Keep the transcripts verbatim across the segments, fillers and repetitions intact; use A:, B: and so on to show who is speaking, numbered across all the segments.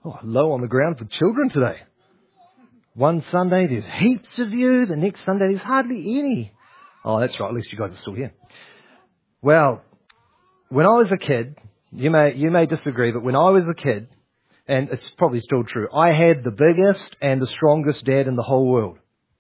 A: Oh, low on the ground for children today. One Sunday there's heaps of you, the next Sunday there's hardly any. Oh, that's right, at least you guys are still here. Well, when I was a kid, you may you may disagree, but when I was a kid, and it's probably still true, I had the biggest and the strongest dad in the whole world.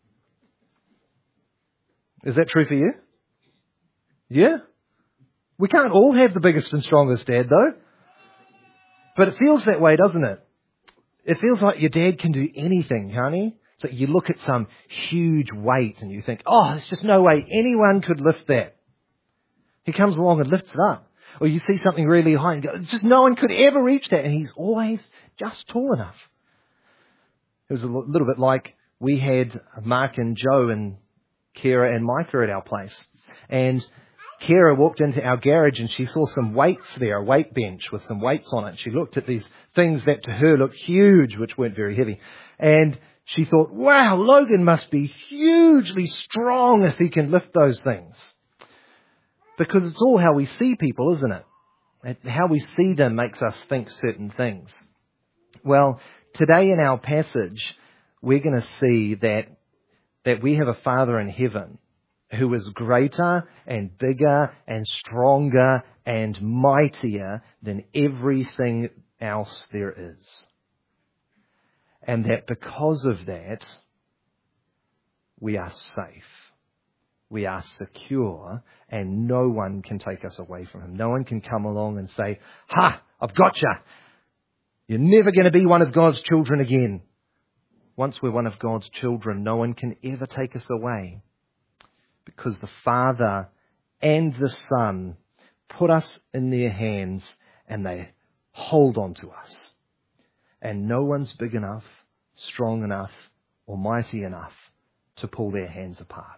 A: Is that true for you? Yeah? We can't all have the biggest and strongest dad, though. But it feels that way, doesn't it? It feels like your dad can do anything, can't he? So you look at some huge weight and you think, oh, there's just no way anyone could lift that. He comes along and lifts it up. Or you see something really high and go, just no one could ever reach that. And he's always just tall enough. It was a little bit like we had Mark and Joe and Kira and Micah at our place. And Kira walked into our garage and she saw some weights there, a weight bench with some weights on it. She looked at these things that to her looked huge, which weren't very heavy. And she thought, wow, Logan must be hugely strong if he can lift those things. Because it's all how we see people, isn't it? And how we see them makes us think certain things. Well, today in our passage, we're going to see that, that we have a Father in heaven who is greater and bigger and stronger and mightier than everything else there is. And that because of that, we are safe. We are secure and no one can take us away from him. No one can come along and say, ha, I've got you. You're never going to be one of God's children again. Once we're one of God's children, no one can ever take us away. Because the Father and the Son put us in their hands and they hold on to us. And no one's big enough, strong enough, or mighty enough to pull their hands apart.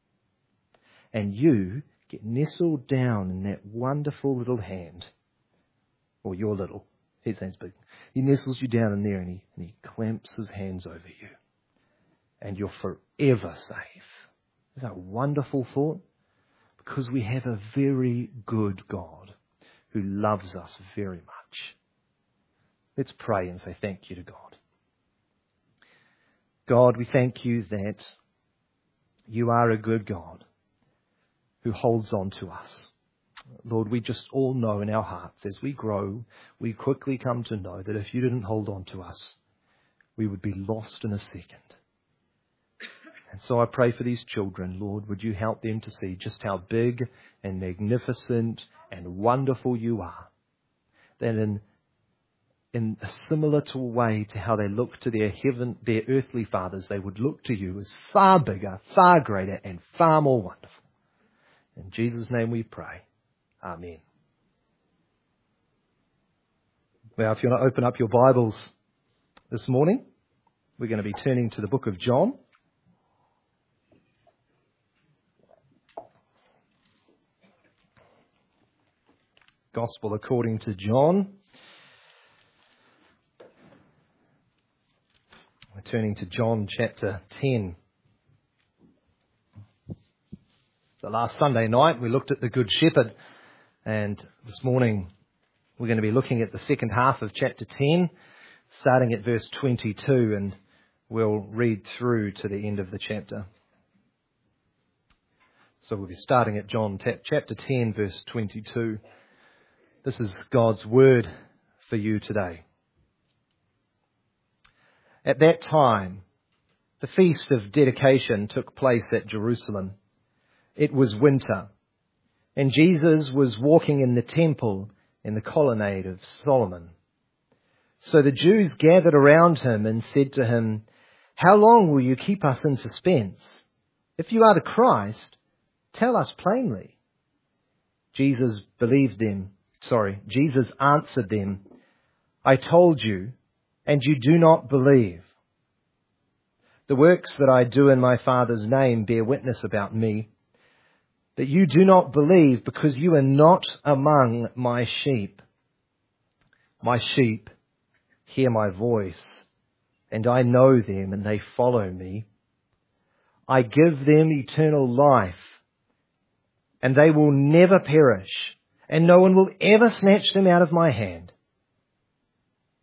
A: And you get nestled down in that wonderful little hand. Or your little, his hand's big. He nestles you down in there and he, and he clamps his hands over you. And you're forever safe. Isn't that a wonderful thought? Because we have a very good God who loves us very much. Let's pray and say thank you to God. God, we thank you that you are a good God who holds on to us. Lord, we just all know in our hearts as we grow, we quickly come to know that if you didn't hold on to us, we would be lost in a second. And so I pray for these children, Lord, would you help them to see just how big and magnificent and wonderful you are. That in, in a similar to way to how they look to their heaven, their earthly fathers, they would look to you as far bigger, far greater and far more wonderful. In Jesus' name we pray. Amen. Well, if you want to open up your Bibles this morning, we're going to be turning to the book of John. Gospel according to John. We're turning to John chapter ten. So last Sunday night we looked at the Good Shepherd, and this morning we're going to be looking at the second half of chapter ten, starting at verse twenty-two, and we'll read through to the end of the chapter. So we'll be starting at John chapter ten, verse twenty-two. This is God's word for you today. At that time, the feast of dedication took place at Jerusalem. It was winter, and Jesus was walking in the temple in the colonnade of Solomon. So the Jews gathered around him and said to him, "How long will you keep us in suspense? If you are the Christ, tell us plainly." Jesus believed them. Sorry, Jesus answered them, "I told you, and you do not believe. The works that I do in my Father's name bear witness about me, but you do not believe because you are not among my sheep. My sheep hear my voice, and I know them, and they follow me. I give them eternal life, and they will never perish, and no one will ever snatch them out of my hand.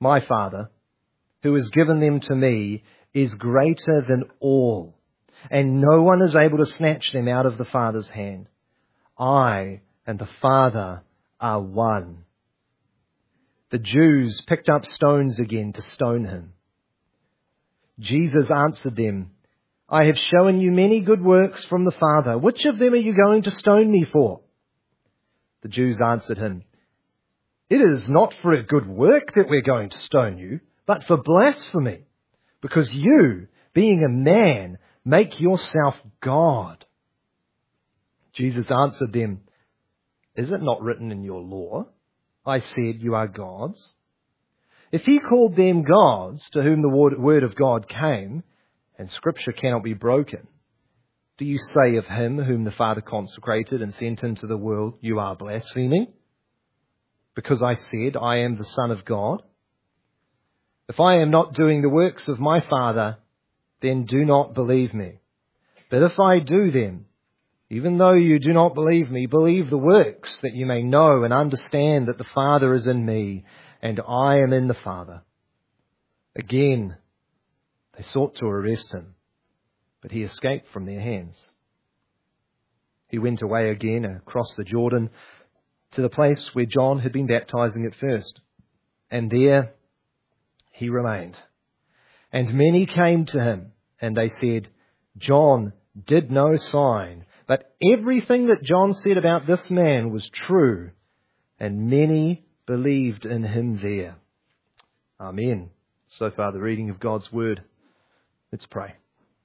A: my Father, who has given them to me, is greater than all, and no one is able to snatch them out of the Father's hand. I and the Father are one." The Jews picked up stones again to stone him. Jesus answered them, "I have shown you many good works from the Father. Which of them are you going to stone me for?" The Jews answered him, "It is not for a good work that we're going to stone you, but for blasphemy, because you, being a man, make yourself God." Jesus answered them, "Is it not written in your law, 'I said you are gods'? If he called them gods to whom the word of God came, and Scripture cannot be broken, do you say of him whom the Father consecrated and sent into the world, 'You are blaspheming'? Because I said, 'I am the Son of God'? If I am not doing the works of my Father, then do not believe me. But if I do them, even though you do not believe me, believe the works, that you may know and understand that the Father is in me, and I am in the Father." Again, they sought to arrest him, but he escaped from their hands. He went away again across the Jordan to the place where John had been baptizing at first, and there he remained. And many came to him, and they said, "John did no sign, but everything that John said about this man was true," and many believed in him there. Amen. So far, the reading of God's word. Let's pray.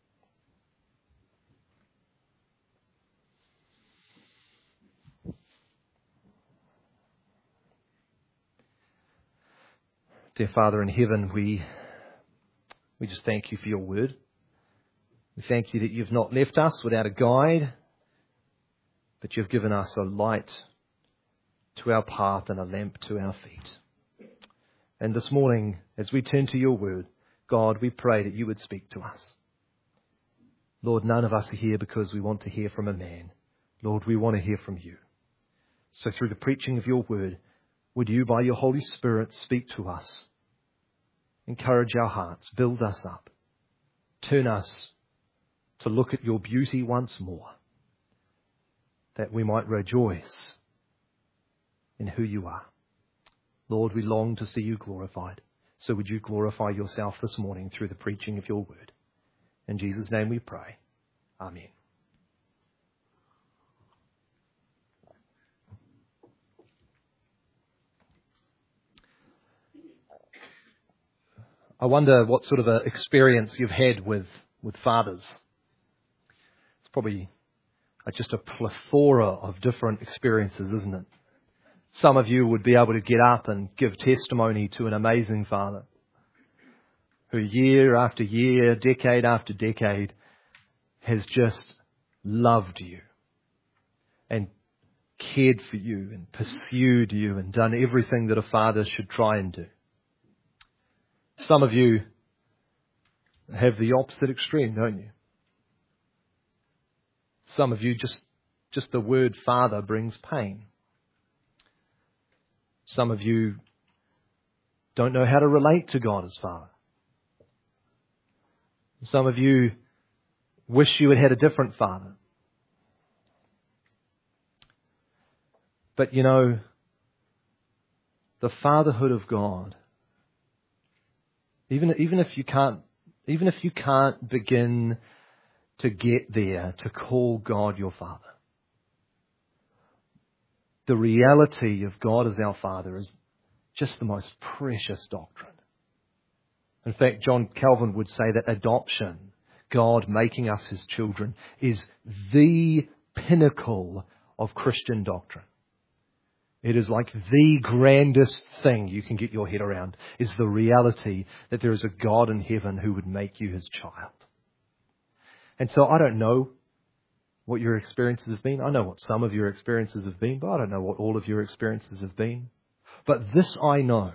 A: Dear Father in heaven, we, we just thank you for your word. We thank you that you've not left us without a guide, but you've given us a light to our path and a lamp to our feet. And this morning, as we turn to your word, God, we pray that you would speak to us. Lord, none of us are here because we want to hear from a man. Lord, we want to hear from you. So through the preaching of your word, would you, by your Holy Spirit, speak to us, encourage our hearts, build us up, turn us to look at your beauty once more, that we might rejoice in who you are. Lord, we long to see you glorified. So would you glorify yourself this morning through the preaching of your word. In Jesus' name we pray. Amen. I wonder what sort of a experience you've had with, with fathers. It's probably just a plethora of different experiences, isn't it? Some of you would be able to get up and give testimony to an amazing father who year after year, decade after decade, has just loved you and cared for you and pursued you and done everything that a father should try and do. Some of you have the opposite extreme, don't you? Some of you, just, just the word father brings pain. Some of you don't know how to relate to God as Father. Some of you wish you had had a different father. But you know, the fatherhood of God, even, even if you can't, even if you can't begin to get there, to call God your Father, the reality of God as our Father is just the most precious doctrine. In fact, John Calvin would say that adoption, God making us his children, is the pinnacle of Christian doctrine. It is like the grandest thing you can get your head around, is the reality that there is a God in heaven who would make you his child. And so I don't know what your experiences have been. I know what some of your experiences have been, but I don't know what all of your experiences have been. But this I know.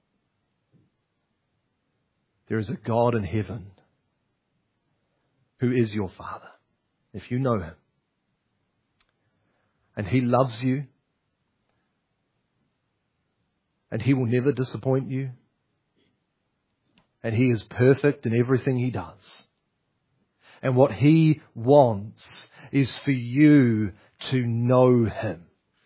A: There is a God in heaven who is your Father, if you know him. And he loves you. And he will never disappoint you. And He is perfect in everything He does. And what He wants is for you to know Him.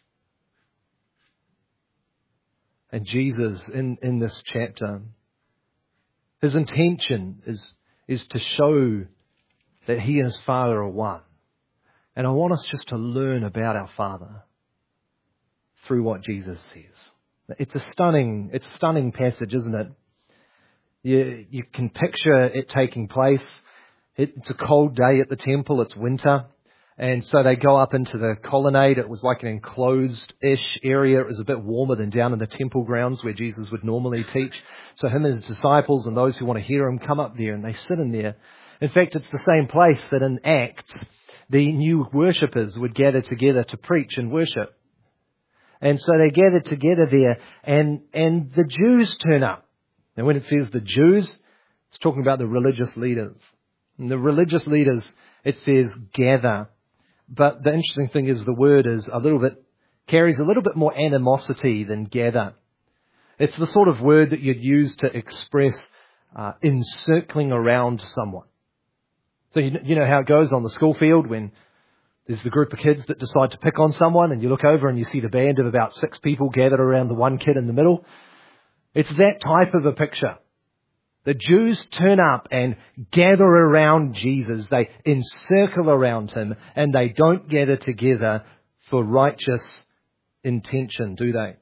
A: And Jesus, in, in this chapter, His intention is, is to show that He and His Father are one. And I want us just to learn about our Father through what Jesus says. It's a stunning, it's a stunning passage, isn't it? You, you can picture it taking place. It, it's a cold day at the temple. It's winter. And so they go up into the colonnade. It was like an enclosed-ish area. It was a bit warmer than down in the temple grounds where Jesus would normally teach. So him and his disciples and those who want to hear him come up there and they sit in there. In fact, it's the same place that in Acts, the new worshippers would gather together to preach and worship. And so they gathered together there and, and the Jews turn up. And when it says the Jews, it's talking about the religious leaders. And the religious leaders, it says gather. But the interesting thing is the word is a little bit, carries a little bit more animosity than gather. It's the sort of word that you'd use to express uh, encircling around someone. So you, you know how it goes on the school field when there's the group of kids that decide to pick on someone and you look over and you see the band of about six people gathered around the one kid in the middle. It's that type of a picture. The Jews turn up and gather around Jesus. They encircle around him and they don't gather together for righteous intention, do they?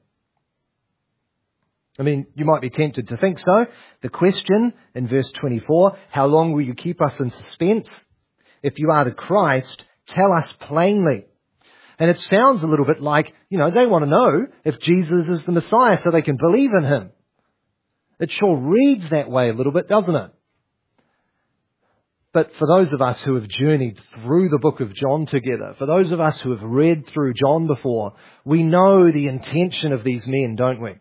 A: I mean, you might be tempted to think so. The question in verse twenty-four, how long will you keep us in suspense? If you are the Christ, tell us plainly. And it sounds a little bit like, you know, they want to know if Jesus is the Messiah so they can believe in him. It sure reads that way a little bit, doesn't it? But for those of us who have journeyed through the book of John together, for those of us who have read through John before, we know the intention of these men, don't we?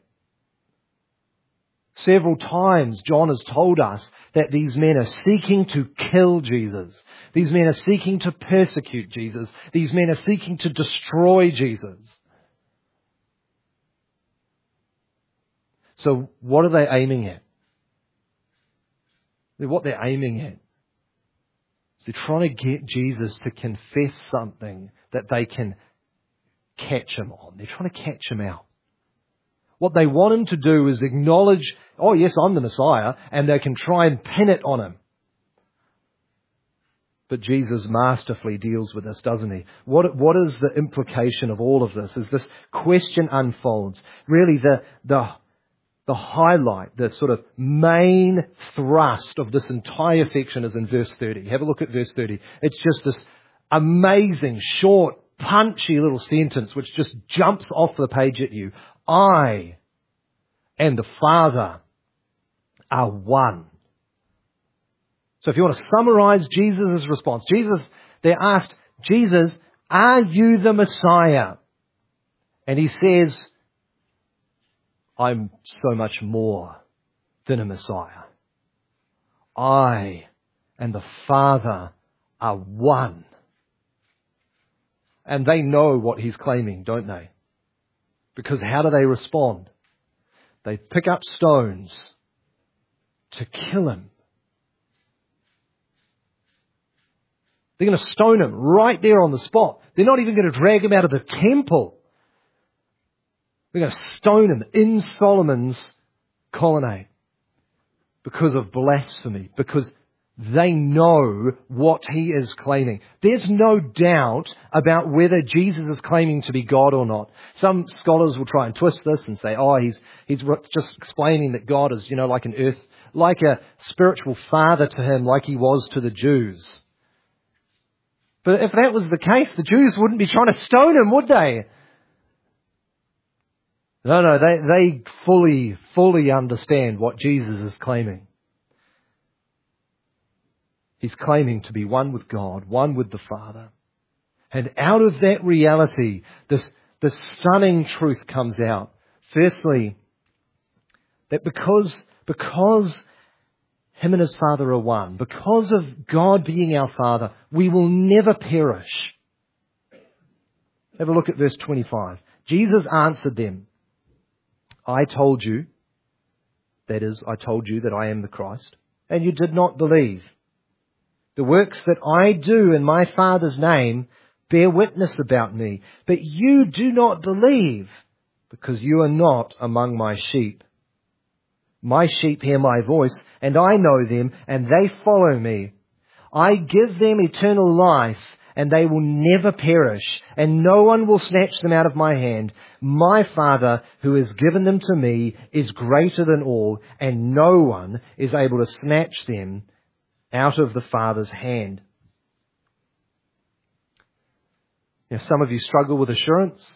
A: Several times John has told us that these men are seeking to kill Jesus. These men are seeking to persecute Jesus. These men are seeking to destroy Jesus. So what are they aiming at? What they're aiming at is they're trying to get Jesus to confess something that they can catch him on. They're trying to catch him out. What they want him to do is acknowledge, oh yes, I'm the Messiah, and they can try and pin it on him. But Jesus masterfully deals with this, doesn't he? What, what is the implication of all of this? As this question unfolds, really the, the, the highlight, the sort of main thrust of this entire section is in verse thirty. Have a look at verse thirty. It's just this amazing, short, punchy little sentence which just jumps off the page at you. I and the Father are one. So if you want to summarize Jesus' response, Jesus, they asked, Jesus, are you the Messiah? And he says, I'm so much more than a Messiah. I and the Father are one. And they know what he's claiming, don't they? Because how do they respond? They pick up stones to kill him. They're going to stone him right there on the spot. They're not even going to drag him out of the temple. They're going to stone him in Solomon's colonnade because of blasphemy, because they know what he is claiming. There's no doubt about whether Jesus is claiming to be God or not. Some scholars will try and twist this and say, oh, he's he's just explaining that God is, you know, like an earth, like a spiritual father to him, like he was to the Jews. But if that was the case, the Jews wouldn't be trying to stone him, would they? No, no, they, they fully, fully understand what Jesus is claiming. He's claiming to be one with God, one with the Father. And out of that reality, this, this stunning truth comes out. Firstly, that because, because him and his Father are one, because of God being our Father, we will never perish. Have a look at verse twenty-five. Jesus answered them, I told you, that is, I told you that I am the Christ, and you did not believe. The works that I do in my Father's name bear witness about me, but you do not believe, because you are not among my sheep. My sheep hear my voice, and I know them, and they follow me. I give them eternal life, and they will never perish, and no one will snatch them out of my hand. My Father, who has given them to me, is greater than all, and no one is able to snatch them out of the Father's hand. You know, some of you struggle with assurance.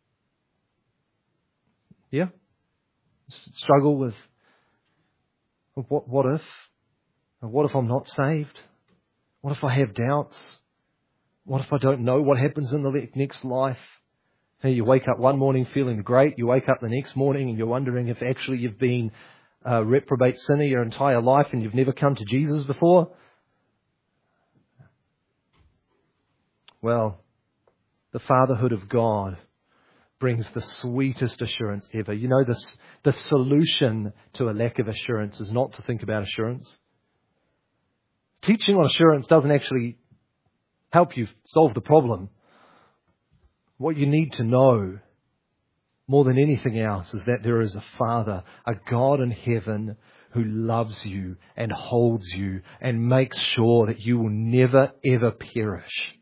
A: Yeah? Struggle with, what, what if? What if I'm not saved? What if I have doubts? What if I don't know what happens in the next life? Hey, you wake up one morning feeling great. You wake up the next morning and you're wondering if actually you've been a reprobate sinner your entire life and you've never come to Jesus before. Well, the fatherhood of God brings the sweetest assurance ever. You know, this, the solution to a lack of assurance is not to think about assurance. Teaching on assurance doesn't actually help you solve the problem. What you need to know more than anything else is that there is a Father, a God in heaven who loves you and holds you and makes sure that you will never ever perish.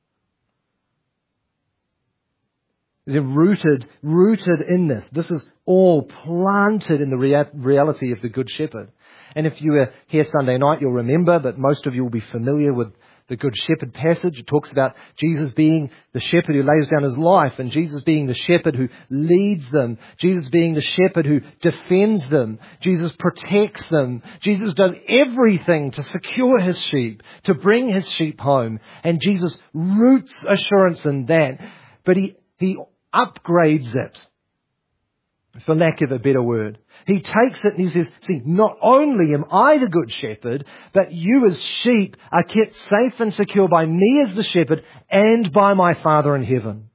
A: They're rooted, rooted in this. This is all planted in the rea- reality of the Good Shepherd. And if you were here Sunday night, you'll remember, but most of you will be familiar with the Good Shepherd passage. It talks about Jesus being the shepherd who lays down his life, and Jesus being the shepherd who leads them. Jesus being the shepherd who defends them. Jesus protects them. Jesus does everything to secure his sheep, to bring his sheep home. And Jesus roots assurance in that. But he, he upgrades it, for lack of a better word. He takes it and he says, see, not only am I the good shepherd, but you as sheep are kept safe and secure by me as the shepherd and by my Father in heaven.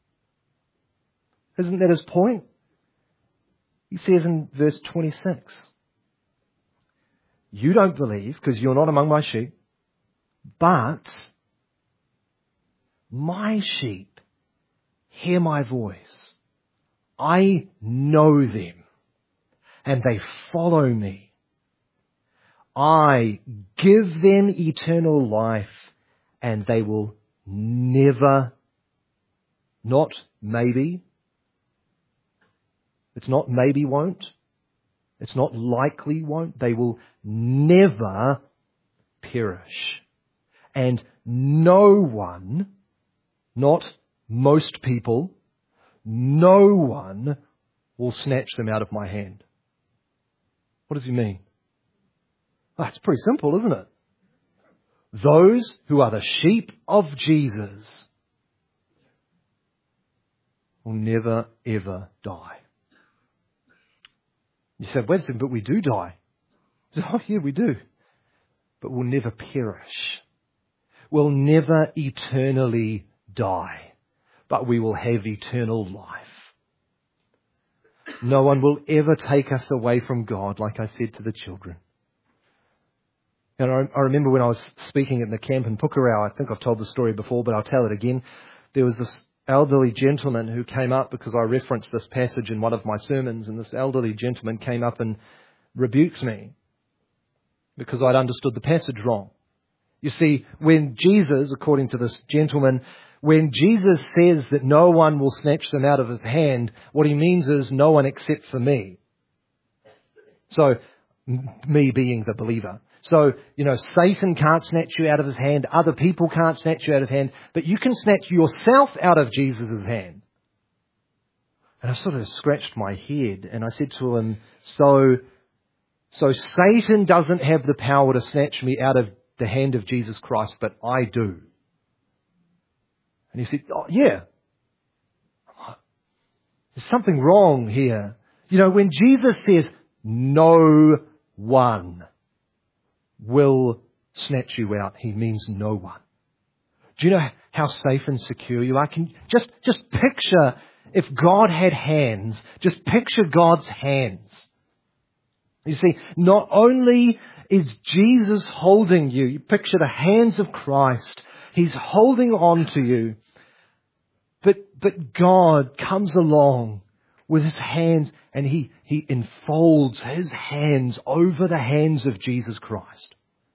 A: Isn't that his point? He says in verse twenty-six, you don't believe because you're not among my sheep, but my sheep hear my voice. I know them, and they follow me. I give them eternal life, and they will never, not maybe, it's not maybe won't, it's not likely won't, they will never perish. And no one, not most people, no one will snatch them out of my hand. What does he mean? Oh, it's pretty simple, isn't it? Those who are the sheep of Jesus will never, ever die. You say, wait a second, but we do die. Oh, yeah, we do. But we'll never perish. We'll never eternally die. But we will have eternal life. No one will ever take us away from God, like I said to the children. And I, I remember when I was speaking at the camp in Pukerau, I think I've told the story before, but I'll tell it again. There was this elderly gentleman who came up because I referenced this passage in one of my sermons, and this elderly gentleman came up and rebuked me because I'd understood the passage wrong. You see, when Jesus, according to this gentleman, when Jesus says that no one will snatch them out of his hand, what he means is no one except for me. So, me being the believer. So, you know, Satan can't snatch you out of his hand. Other people can't snatch you out of his hand. But you can snatch yourself out of Jesus' hand. And I sort of scratched my head and I said to him, so, so Satan doesn't have the power to snatch me out of the hand of Jesus Christ, but I do. And he said, oh, yeah. There's something wrong here. You know, when Jesus says, no one will snatch you out, he means no one. Do you know how safe and secure you are? Can just, just picture if God had hands. Just picture God's hands. You see, not only is Jesus holding you, you picture the hands of Christ, He's holding on to you, but, but God comes along with His hands and He, He enfolds His hands over the hands of Jesus Christ.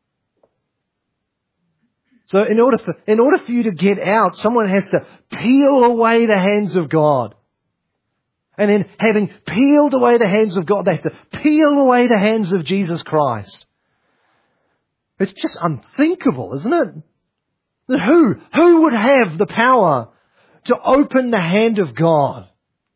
A: So in order for, in order for you to get out, someone has to peel away the hands of God. And then having peeled away the hands of God, they have to peel away the hands of Jesus Christ. It's just unthinkable, isn't it? That who, who would have the power to open the hand of God?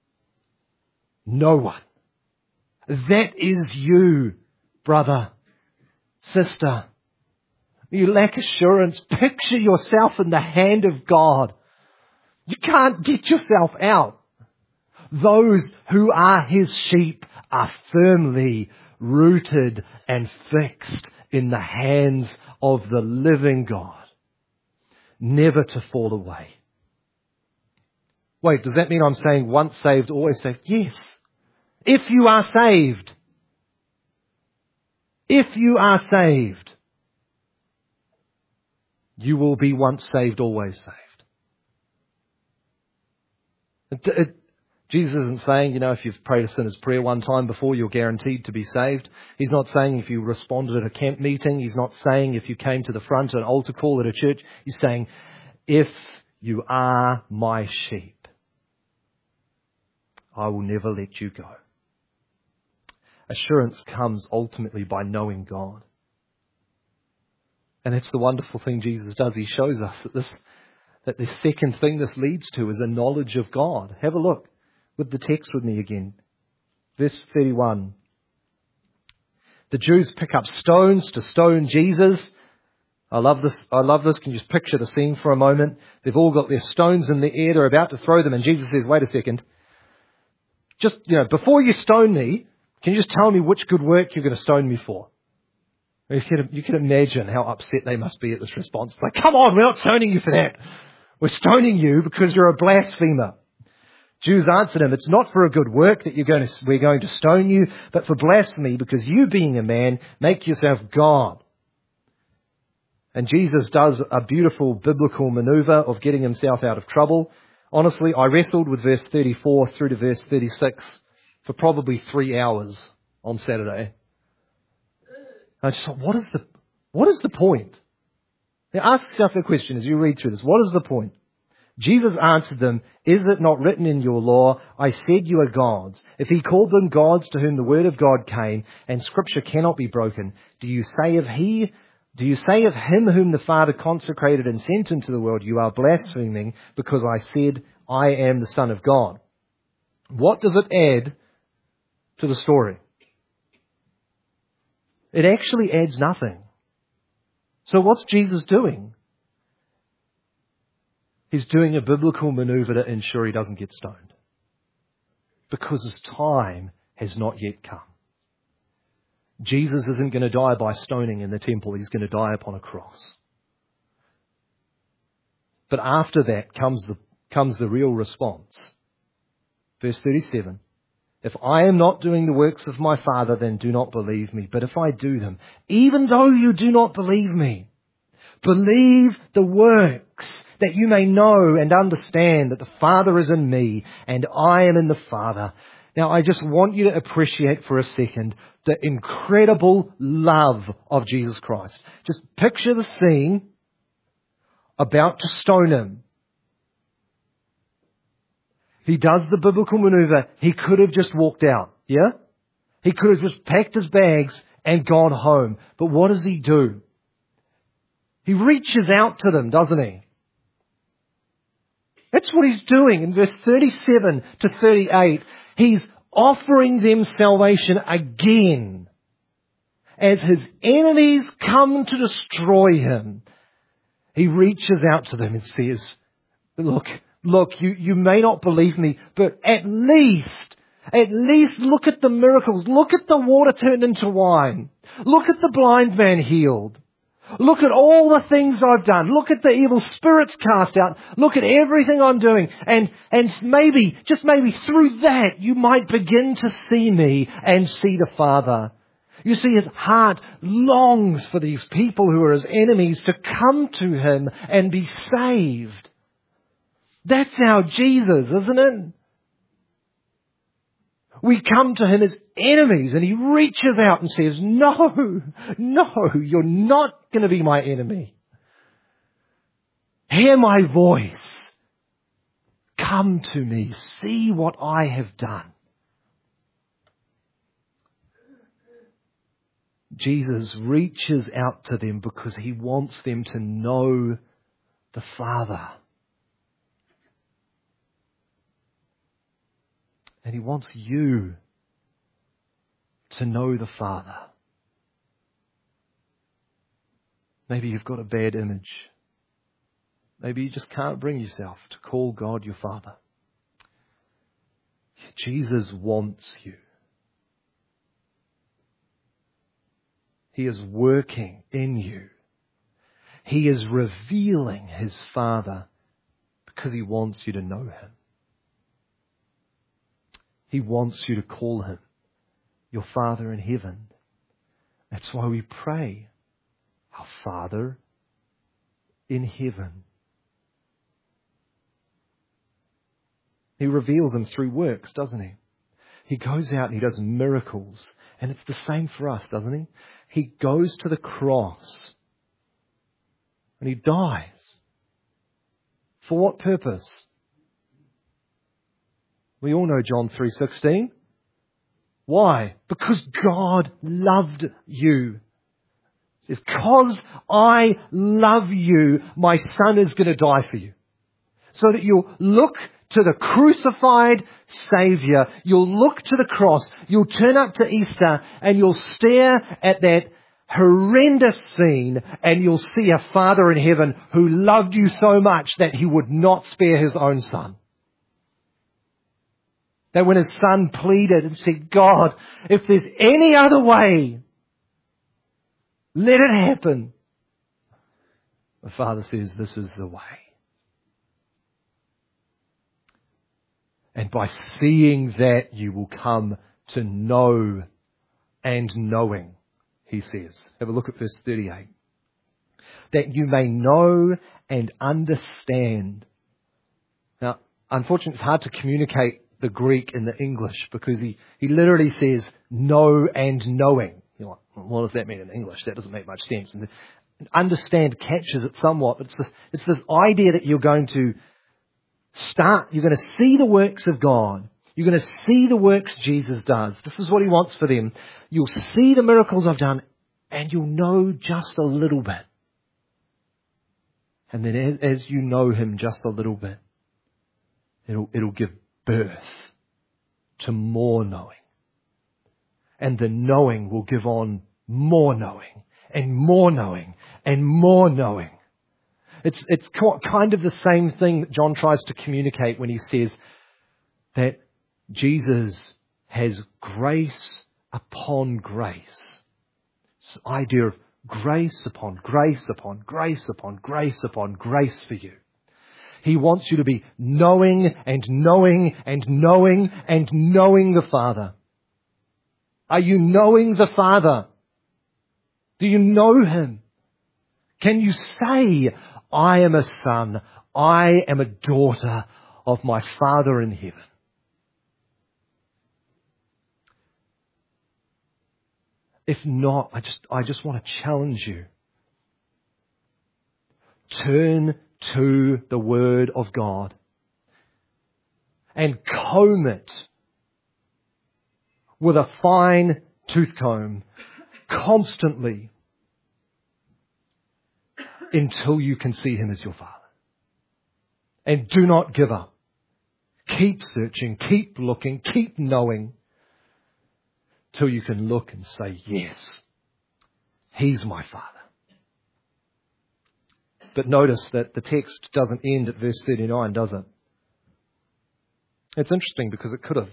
A: No one. That is you, brother, sister. You lack assurance. Picture yourself in the hand of God. You can't get yourself out. Those who are His sheep are firmly rooted and fixed in the hands of the living God, never to fall away. Wait, does that mean I'm saying once saved, always saved? Yes. If you are saved. If you are saved, you will be once saved, always saved. It, it, Jesus isn't saying, you know, if you've prayed a sinner's prayer one time before, you're guaranteed to be saved. He's not saying if you responded at a camp meeting. He's not saying if you came to the front at an altar call at a church. He's saying, if you are my sheep, I will never let you go. Assurance comes ultimately by knowing God. And it's the wonderful thing Jesus does. He shows us that this, that the second thing this leads to is a knowledge of God. Have a look with the text with me again. Verse thirty-one. The Jews pick up stones to stone Jesus. I love this. I love this. Can you just picture the scene for a moment? They've all got their stones in the air. They're about to throw them. And Jesus says, wait a second. Just, you know, before you stone me, can you just tell me which good work you're going to stone me for? You can, you can imagine how upset they must be at this response. Like, come on, we're not stoning you for that. We're stoning you because you're a blasphemer. Jews answered him, it's not for a good work that you're going to, we're going to stone you, but for blasphemy, because you being a man, make yourself God. And Jesus does a beautiful biblical maneuver of getting himself out of trouble. Honestly, I wrestled with verse thirty-four through to verse thirty-six for probably three hours on Saturday. I just thought, what is the, what is the point? Now ask yourself the question as you read through this. What is the point? Jesus answered them, is it not written in your law, I said you are gods? If he called them gods to whom the word of God came, and scripture cannot be broken, do you say of he, do you say of him whom the Father consecrated and sent into the world, you are blaspheming because I said, I am the Son of God? What does it add to the story? It actually adds nothing. So what's Jesus doing? He's doing a biblical maneuver to ensure he doesn't get stoned. Because his time has not yet come. Jesus isn't going to die by stoning in the temple. He's going to die upon a cross. But after that comes the, comes the real response. Verse thirty-seven. If I am not doing the works of my Father, then do not believe me. But if I do them, even though you do not believe me, believe the works, that you may know and understand that the Father is in me and I am in the Father. Now, I just want you to appreciate for a second the incredible love of Jesus Christ. Just picture the scene about to stone him. He does the biblical maneuver. He could have just walked out. Yeah? He could have just packed his bags and gone home. But what does he do? He reaches out to them, doesn't he? That's what he's doing in verse thirty-seven to thirty-eight. He's offering them salvation again as his enemies come to destroy him. He reaches out to them and says, look, look, you, you may not believe me, but at least, at least look at the miracles. Look at the water turned into wine. Look at the blind man healed. Look at all the things I've done. Look at the evil spirits cast out. Look at everything I'm doing. And, and maybe, just maybe through that, you might begin to see me and see the Father. You see, his heart longs for these people who are his enemies to come to him and be saved. That's our Jesus, isn't it? We come to him as enemies and he reaches out and says, no, no, you're not going to be my enemy. Hear my voice. Come to me. See what I have done. Jesus reaches out to them because he wants them to know the Father. And he wants you to know the Father. Maybe you've got a bad image. Maybe you just can't bring yourself to call God your Father. Jesus wants you. He is working in you. He is revealing his Father because he wants you to know him. He wants you to call him your Father in heaven. That's why we pray, our Father in heaven. He reveals him through works, doesn't he? He goes out and he does miracles. And it's the same for us, doesn't he? He goes to the cross and he dies. For what purpose? We all know John three sixteen. Why? Because God loved you. It says, because I love you, my Son is going to die for you. So that you'll look to the crucified Saviour. You'll look to the cross. You'll turn up to Easter and you'll stare at that horrendous scene and you'll see a Father in heaven who loved you so much that he would not spare his own Son. That when his Son pleaded and said, God, if there's any other way, let it happen. The Father says, this is the way. And by seeing that, you will come to know and knowing, he says. Have a look at verse thirty-eight. That you may know and understand. Now, unfortunately, it's hard to communicate the Greek in the English because he, he literally says know and knowing. You're like, well, what does that mean in English? That doesn't make much sense. And understand catches it somewhat, but it's this, it's this idea that you're going to start, you're going to see the works of God. You're going to see the works Jesus does. This is what he wants for them. You'll see the miracles I've done and you'll know just a little bit. And then as you know him just a little bit, it'll, it'll give birth to more knowing. And the knowing will give on more knowing and more knowing and more knowing. It's, it's kind of the same thing that John tries to communicate when he says that Jesus has grace upon grace. This idea of grace upon grace upon grace upon grace upon grace for you. He wants you to be knowing and knowing and knowing and knowing the Father. Are you knowing the Father? Do you know him? Can you say, I am a son, I am a daughter of my Father in heaven? If not, I just, I just want to challenge you. Turn to the Word of God and comb it with a fine tooth comb constantly until you can see him as your Father. And do not give up. Keep searching, keep looking, keep knowing till you can look and say, yes, he's my Father. But notice that the text doesn't end at verse thirty-nine, does it? It's interesting because it could have.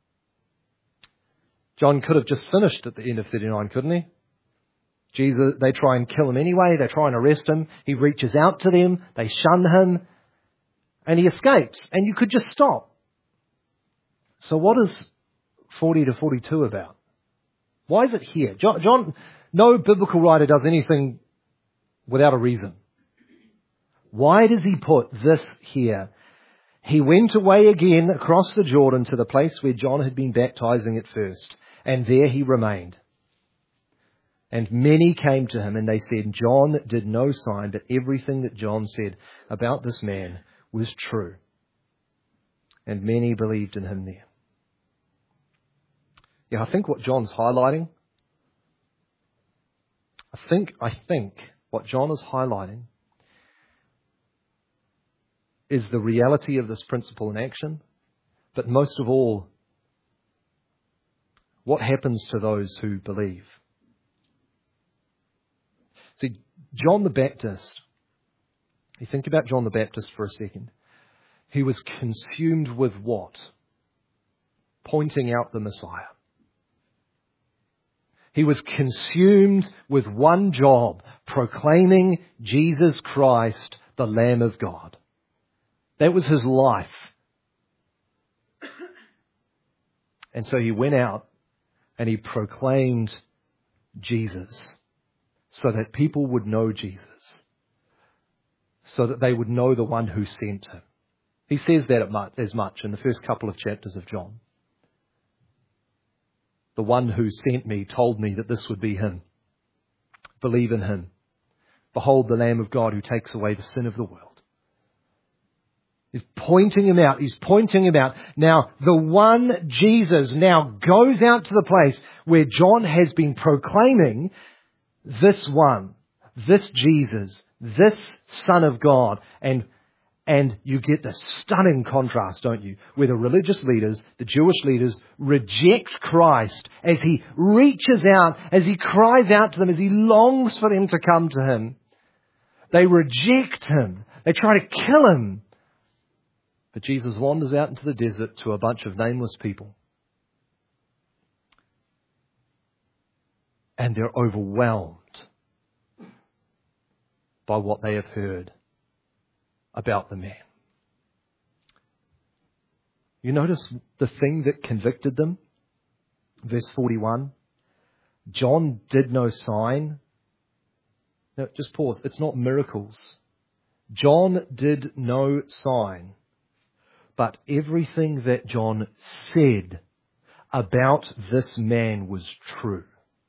A: John could have just finished at the end of thirty-nine, couldn't he? Jesus, they try and kill him anyway. They try and arrest him. He reaches out to them. They shun him. And he escapes. And you could just stop. So what is forty to forty-two about? Why is it here? John, John, no biblical writer does anything without a reason. Why does he put this here? He went away again across the Jordan to the place where John had been baptizing at first, and there he remained. And many came to him, and they said, John did no sign, but everything that John said about this man was true. And many believed in him there. Yeah, I think what John's highlighting, I think, I think what John is highlighting is the reality of this principle in action, but most of all, what happens to those who believe. See, John the Baptist, you think about John the Baptist for a second. He was consumed with what? Pointing out the Messiah. He was consumed with one job, proclaiming Jesus Christ, the Lamb of God. That was his life. And so he went out and he proclaimed Jesus so that people would know Jesus, so that they would know the one who sent him. He says that as much in the first couple of chapters of John. The one who sent me told me that this would be him. Believe in him. Behold the Lamb of God who takes away the sin of the world. He's pointing him out. He's pointing him out. Now, the one Jesus now goes out to the place where John has been proclaiming this one, this Jesus, this Son of God. And And you get the stunning contrast, don't you? Where the religious leaders, the Jewish leaders, reject Christ as he reaches out, as he cries out to them, as he longs for them to come to him. They reject him. They try to kill him. But Jesus wanders out into the desert to a bunch of nameless people. And they're overwhelmed by what they have heard about the man. You notice the thing that convicted them? Verse forty-one. John did no sign. No, just pause. It's not miracles. John did no sign. But everything that John said about this man was true.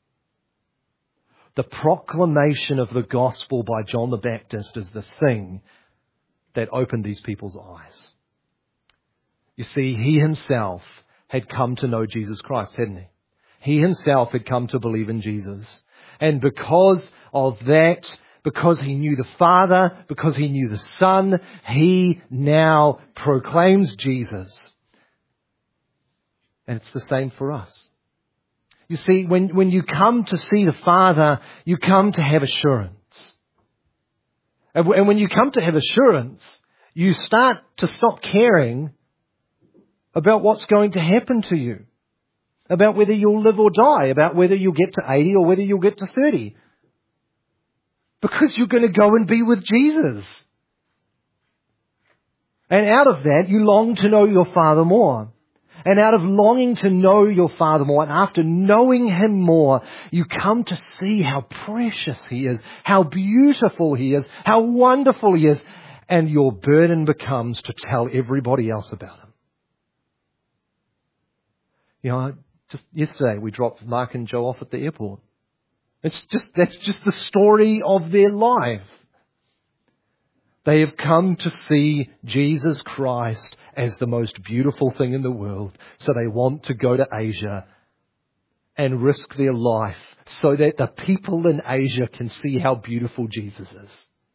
A: The proclamation of the gospel by John the Baptist is the thing that opened these people's eyes. You see, he himself had come to know Jesus Christ, hadn't he? He himself had come to believe in Jesus. And because of that, because he knew the Father, because he knew the Son, he now proclaims Jesus. And it's the same for us. You see, when, when you come to see the Father, you come to have assurance. And when you come to have assurance, you start to stop caring about what's going to happen to you, about whether you'll live or die, about whether you'll get to eighty or whether you'll get to thirty. Because you're going to go and be with Jesus. And out of that, you long to know your Father more. And out of longing to know your Father more, and after knowing him more, you come to see how precious he is, how beautiful he is, how wonderful he is. And your burden becomes to tell everybody else about him. You know, just yesterday we dropped Mark and Joe off at the airport. It's just, that's just the story of their life. They have come to see Jesus Christ as the most beautiful thing in the world. So they want to go to Asia and risk their life so that the people in Asia can see how beautiful Jesus is.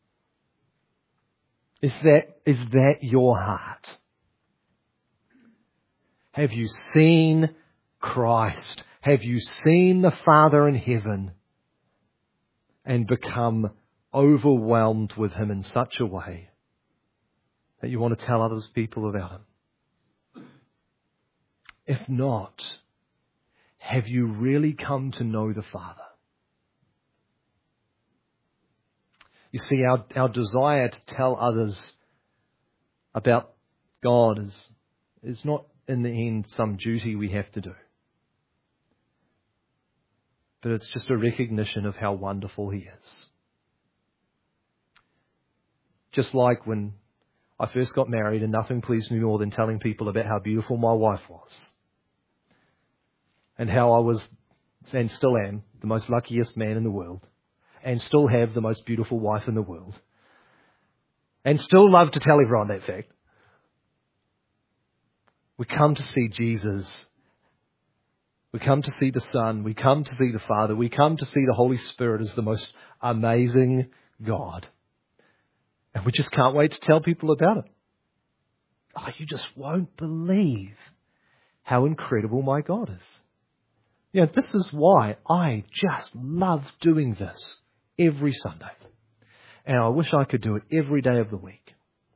A: Is that, is that your heart? Have you seen Christ? Have you seen the Father in heaven and become overwhelmed with him in such a way that you want to tell others people about him? If not, have you really come to know the Father? You see, our, our desire to tell others about God is, is not in the end some duty we have to do. but it's just a recognition of how wonderful He is. Just like when I first got married and nothing pleased me more than telling people about how beautiful my wife was. And how I was, and still am, the most luckiest man in the world. And still have the most beautiful wife in the world. And still love to tell everyone that fact. We come to see Jesus. We come to see the Son. We come to see the Father. We come to see the Holy Spirit as the most amazing God. And we just can't wait to tell people about it. Oh, you just won't believe how incredible my God is. Yeah, this is why I just love doing this every Sunday. And I wish I could do it every day of the week.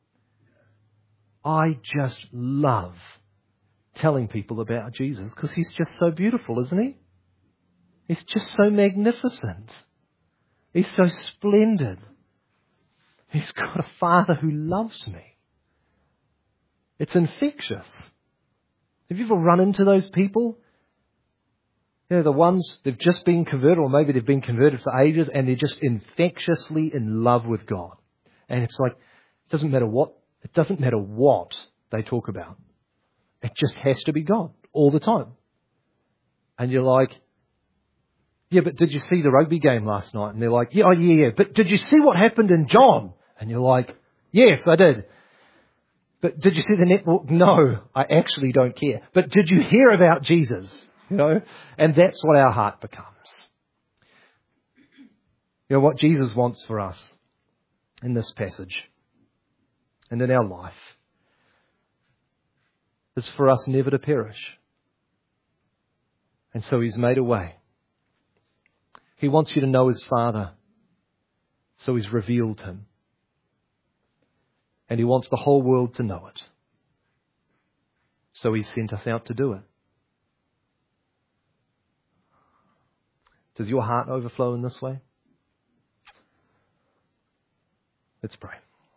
A: I just love telling people about Jesus because He's just so beautiful, isn't He? He's just so magnificent. He's so splendid. He's got a Father who loves me. It's infectious. Have you ever run into those people? You know, the ones, they've just been converted, or maybe they've been converted for ages, and they're just infectiously in love with God. And it's like, it doesn't matter what, it doesn't matter what they talk about. It just has to be God all the time. And you're like, yeah, but did you see the rugby game last night? And they're like, yeah, oh, yeah, yeah. But did you see what happened in John? And you're like, yes, I did. But did you see the netball? No, I actually don't care. But did you hear about Jesus? You know, and that's what our heart becomes. You know, what Jesus wants for us in this passage and in our life is for us never to perish. And so He's made a way. He wants you to know His Father, so He's revealed Him. And He wants the whole world to know it. So He sent us out to do it. Does your heart overflow in this way? Let's pray.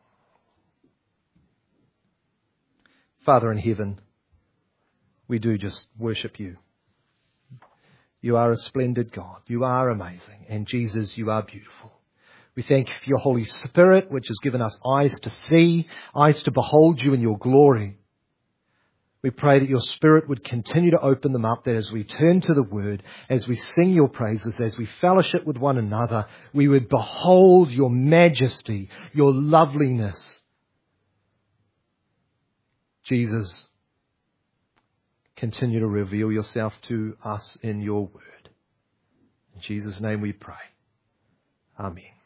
A: Father in heaven, we do just worship You. You are a splendid God. You are amazing. And Jesus, You are beautiful. We thank You for Your Holy Spirit, which has given us eyes to see, eyes to behold You in Your glory. We pray that Your Spirit would continue to open them up, that as we turn to the Word, as we sing Your praises, as we fellowship with one another, we would behold Your majesty, Your loveliness. Jesus, continue to reveal Yourself to us in Your Word. In Jesus' name we pray. Amen.